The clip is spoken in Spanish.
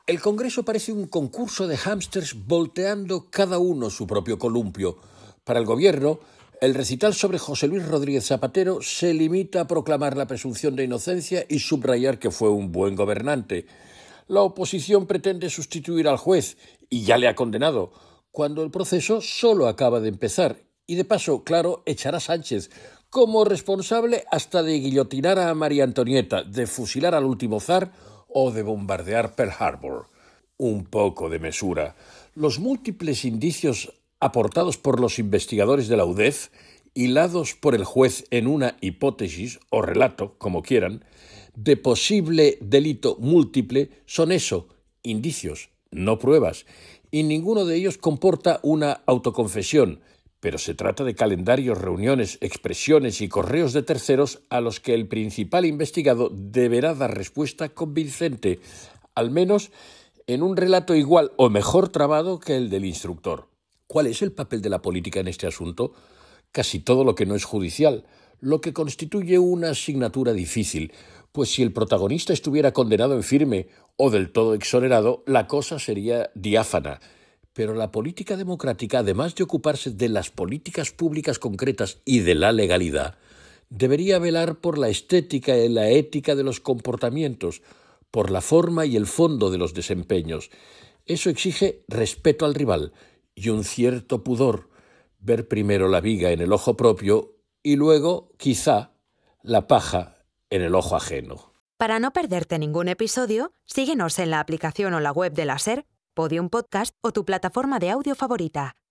El Congreso parece un concurso de hámsters volteando cada uno su propio columpio. Para el Gobierno, el recital sobre José Luis Rodríguez Zapatero se limita a proclamar la presunción de inocencia y subrayar que fue un buen gobernante. La oposición pretende sustituir al juez, y ya le ha condenado, cuando el proceso solo acaba de empezar. Y de paso, claro, echará a Sánchez como responsable hasta de guillotinar a María Antonieta, de fusilar al último zar o de bombardear Pearl Harbor. Un poco de mesura. Los múltiples indicios aportados por los investigadores de la UDEF, hilados por el juez en una hipótesis o relato, como quieran, de posible delito múltiple, son eso, indicios, no pruebas, y ninguno de ellos comporta una autoconfesión, pero se trata de calendarios, reuniones, expresiones y correos de terceros a los que el principal investigado deberá dar respuesta convincente, al menos en un relato igual o mejor trabado que el del instructor. ¿Cuál es el papel de la política en este asunto? Casi todo lo que no es judicial, lo que constituye una asignatura difícil, pues si el protagonista estuviera condenado en firme o del todo exonerado, la cosa sería diáfana. Pero la política democrática, además de ocuparse de las políticas públicas concretas y de la legalidad, debería velar por la estética y la ética de los comportamientos, por la forma y el fondo de los desempeños. Eso exige respeto al rival y un cierto pudor, ver primero la viga en el ojo propio y luego, quizá, la paja en el ojo ajeno. Para no perderte ningún episodio, síguenos en la aplicación o la web de la SER, Podium Podcast o tu plataforma de audio favorita.